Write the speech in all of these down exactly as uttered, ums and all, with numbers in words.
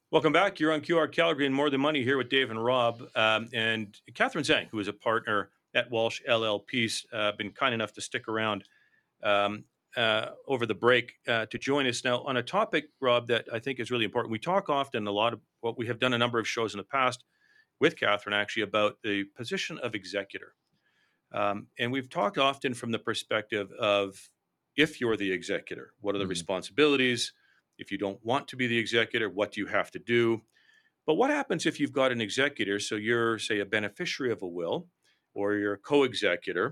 Welcome back. You're on Q R Calgary and More Than Money here with Dave and Rob. Um, and Catherine Zhang, who is a partner at Walsh L L P's, uh, been kind enough to stick around um, uh, over the break uh, to join us now on a topic, Rob, that I think is really important. We talk often a lot of what we have done a number of shows in the past with Catherine actually about the position of executor. Um, and we've talked often from the perspective of if you're the executor, what are the Mhm. responsibilities? If you don't want to be the executor, what do you have to do? But what happens if you've got an executor? So you're, say, a beneficiary of a will or you're a co executor,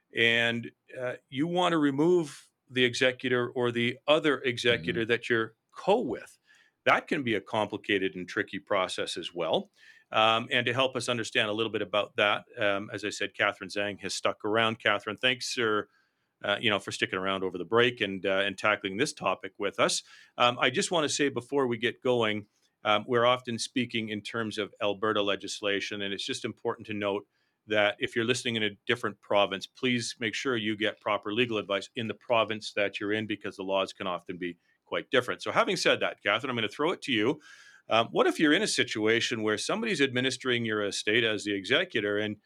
and uh, you want to remove the executor or the other Mhm. executor that you're co with. That can be a complicated and tricky process as well. Um, and to help us understand a little bit about that, um, as I said, Catherine Zhang has stuck around. Catherine, thanks for uh, you know, for sticking around over the break and uh, and tackling this topic with us. Um, I just want to say before we get going, um, we're often speaking in terms of Alberta legislation, and it's just important to note that if you're listening in a different province, please make sure you get proper legal advice in the province that you're in because the laws can often be quite different. So, having said that, Catherine, I'm going to throw it to you. Um, what if you're in a situation where somebody's administering your estate as the executor and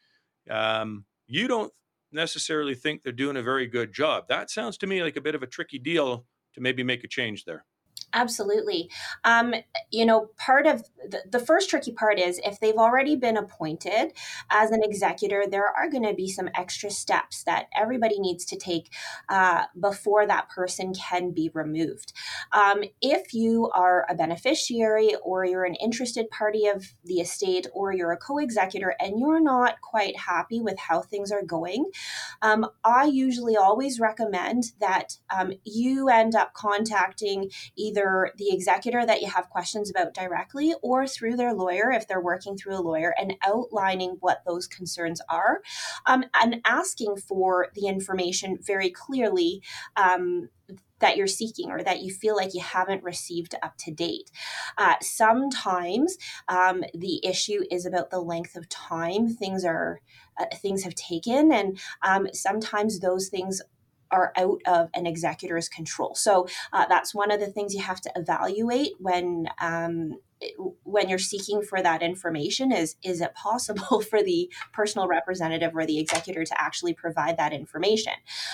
um, you don't necessarily think they're doing a very good job? That sounds to me like a bit of a tricky deal to maybe make a change there. Absolutely. Um, you know, part of the, the first tricky part is if they've already been appointed as an executor, there are going to be some extra steps that everybody needs to take uh, before that person can be removed. Um, if you are a beneficiary or you're an interested party of the estate or you're a co executor and you're not quite happy with how things are going, um, I usually always recommend that um, you end up contacting either the executor that you have questions about directly or through their lawyer if they're working through a lawyer and outlining what those concerns are, um, and asking for the information very clearly. Um, that you're seeking or that you feel like you haven't received up to date. Uh, sometimes um, the issue is about the length of time things are uh, things have taken, and um, sometimes those things are out of an executor's control. So uh, that's one of the things you have to evaluate when um, when you're seeking for that information is is it possible for the personal representative or the executor to actually provide that information.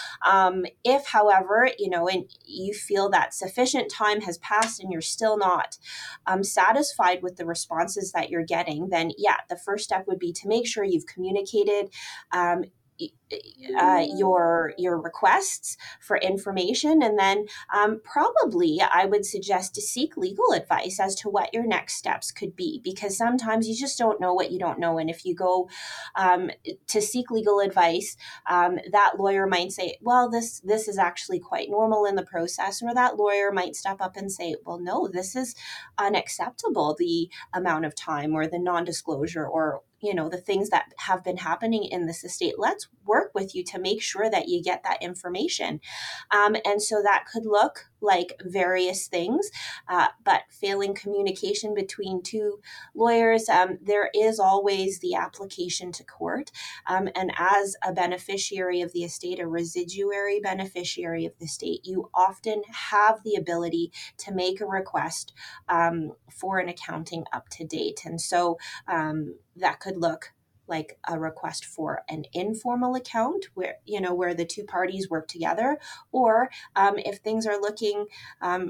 Um, if, however, you know, and you feel that sufficient time has passed and you're still not um, satisfied with the responses that you're getting, then yeah, the first step would be to make sure you've communicated um, uh, your your requests for information, and then um, probably I would suggest to seek legal advice as to what your next steps could be, because sometimes you just don't know what you don't know, and if you go um, to seek legal advice, um, that lawyer might say, well, this this is actually quite normal in the process, or that lawyer might step up and say, well, no, this is unacceptable, the amount of time or the non-disclosure or you know the things that have been happening in this estate. Let's work with you to make sure that you get that information. Um, and so that could look like various things, uh, but failing communication between two lawyers, um, there is always the application to court. Um, and as a beneficiary of the estate, a residuary beneficiary of the estate, you often have the ability to make a request um, for an accounting up to date. And so um, that could look like a request for an informal account where you know where the two parties work together, or um, if things are looking um,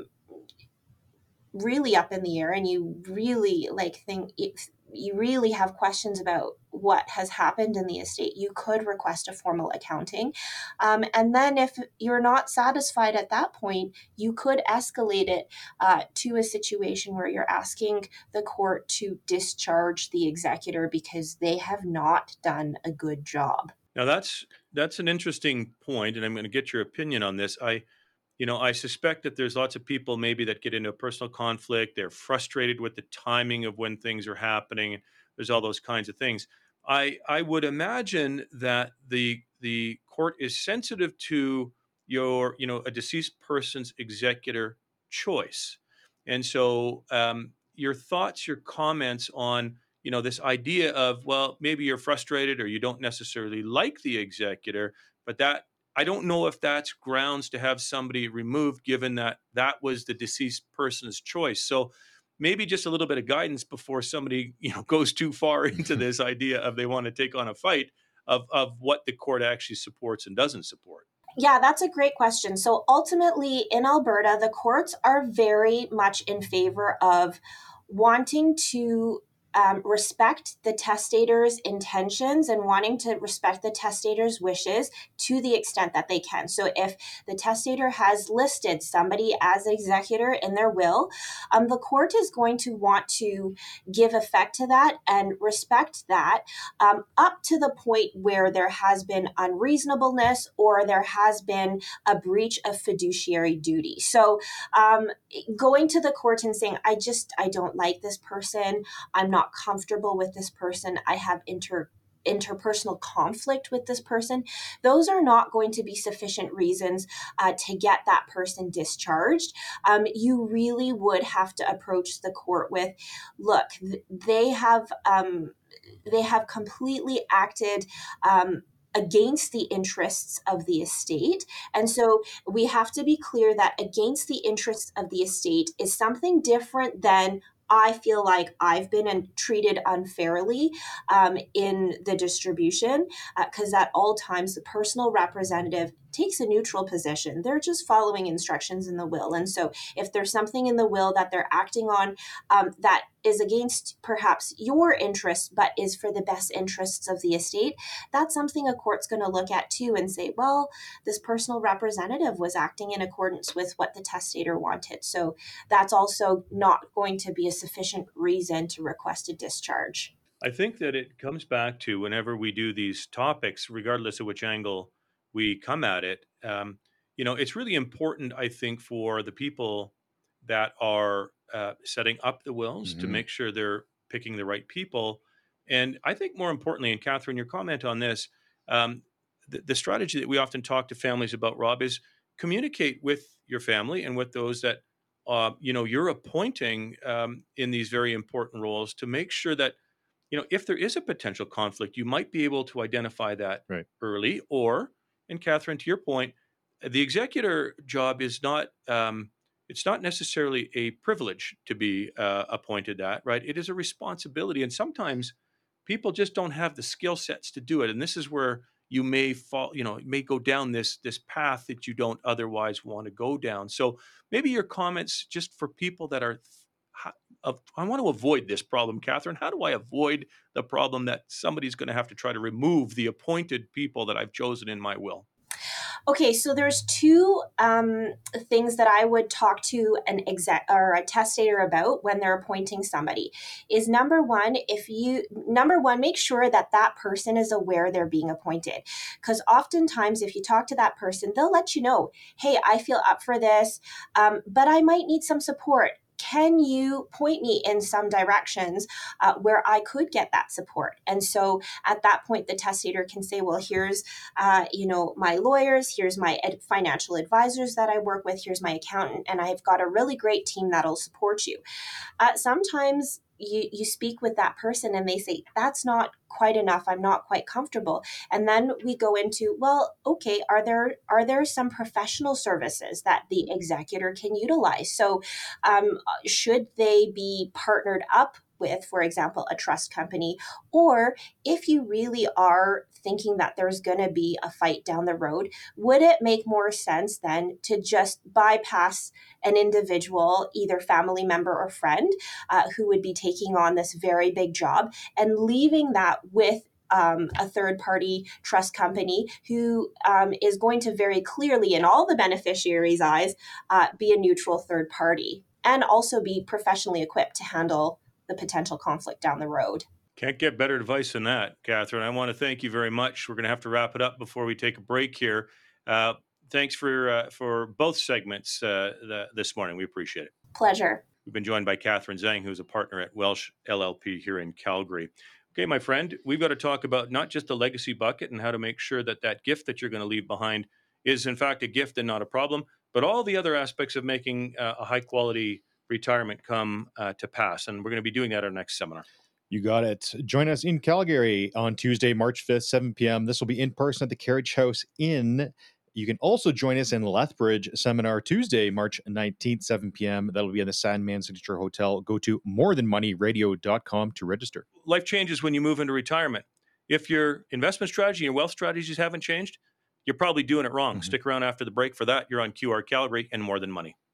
really up in the air and you really like think you really have questions about what has happened in the estate, you could request a formal accounting. Um, and then if you're not satisfied at that point, you could escalate it uh, to a situation where you're asking the court to discharge the executor because they have not done a good job. Now that's that's an interesting point, and I'm going to get your opinion on this. I, you know, I suspect that there's lots of people maybe that get into a personal conflict. They're frustrated with the timing of when things are happening. There's all those kinds of things. I I would imagine that the the court is sensitive to your, you know, a deceased person's executor choice, and so um, your thoughts, your comments on, you know, this idea of, well, maybe you're frustrated or you don't necessarily like the executor, but that, I don't know if that's grounds to have somebody removed given that that was the deceased person's choice. So maybe just a little bit of guidance before somebody, you know, goes too far into this idea of they want to take on a fight of of what the court actually supports and doesn't support. Yeah, that's a great question. So ultimately, in Alberta, the courts are very much in favor of wanting to um, respect the testator's intentions and wanting to respect the testator's wishes to the extent that they can. So if the testator has listed somebody as executor in their will, um, the court is going to want to give effect to that and respect that um, up to the point where there has been unreasonableness or there has been a breach of fiduciary duty. So um, going to the court and saying, I just, I don't like this person. I'm not comfortable with this person. I have inter interpersonal conflict with this person, those are not going to be sufficient reasons uh, to get that person discharged. Um, you really would have to approach the court with, look, th- they have um, they have completely acted um, against the interests of the estate. And so we have to be clear that against the interests of the estate is something different than I feel like I've been treated unfairly um, in the distribution, because uh, at all times the personal representative takes a neutral position. They're just following instructions in the will. And so if there's something in the will that they're acting on um, that is against perhaps your interests, but is for the best interests of the estate, that's something a court's going to look at too and say, well, this personal representative was acting in accordance with what the testator wanted. So that's also not going to be a sufficient reason to request a discharge. I think that it comes back to whenever we do these topics, regardless of which angle we come at it, um, you know, it's really important, I think, for the people that are uh, setting up the wills to hmm make sure they're picking the right people. And I think more importantly, and Catherine, your comment on this, um, the, the strategy that we often talk to families about, Rob, is communicate with your family and with those that uh, you know you're appointing um, in these very important roles to make sure that you know, if there is a potential conflict, you might be able to identify that Right. early. Or, and Catherine, to your point, the executor job is not, um, it's not necessarily a privilege to be uh, appointed that, right? It is a responsibility. And sometimes people just don't have the skill sets to do it. And this is where you may fall, you know, may go down this this path that you don't otherwise want to go down. So maybe your comments just for people that are how, of, I want to avoid this problem, Catherine. How do I avoid the problem that somebody's going to have to try to remove the appointed people that I've chosen in my will? Okay, so there's two um, things that I would talk to an exec or a testator about when they're appointing somebody. Is number one, if you number one, make sure that that person is aware they're being appointed, because oftentimes if you talk to that person, they'll let you know, hey, I feel up for this, um, but I might need some support. Can you point me in some directions uh, where I could get that support? And so at that point, the testator can say, well, here's uh, you know, my lawyers, here's my ed- financial advisors that I work with, here's my accountant, and I've got a really great team that'll support you. Uh, sometimes you, you speak with that person and they say, that's not quite enough. I'm not quite comfortable. And then we go into, well, okay, are there are there some professional services that the executor can utilize? So um, should they be partnered up with, for example, a trust company? Or if you really are thinking that there's going to be a fight down the road, would it make more sense then to just bypass an individual, either family member or friend, uh, who would be taking on this very big job and leaving that with um, a third party trust company who um, is going to very clearly, in all the beneficiaries' eyes, uh, be a neutral third party and also be professionally equipped to handle the potential conflict down the road. Can't get better advice than that, Catherine. I want to thank you very much. We're going to have to wrap it up before we take a break here. Uh, thanks for uh, for both segments uh, the, this morning. We appreciate it. Pleasure. We've been joined by Catherine Zhang, who's a partner at Welsh L L P here in Calgary. Okay, my friend, we've got to talk about not just the legacy bucket and how to make sure that that gift that you're going to leave behind is, in fact, a gift and not a problem, but all the other aspects of making uh, a high quality retirement come uh, to pass. And we're going to be doing that at our next seminar. You got it. Join us in Calgary on Tuesday, March fifth, seven p.m. This will be in person at the Carriage House in You can also join us in Lethbridge Seminar Tuesday, March nineteenth, seven p.m. That'll be in the Sandman Signature Hotel. Go to more than money radio dot com to register. Life changes when you move into retirement. If your investment strategy and wealth strategies haven't changed, you're probably doing it wrong. Mhm. Stick around after the break for that. You're on Q R Calgary and More Than Money.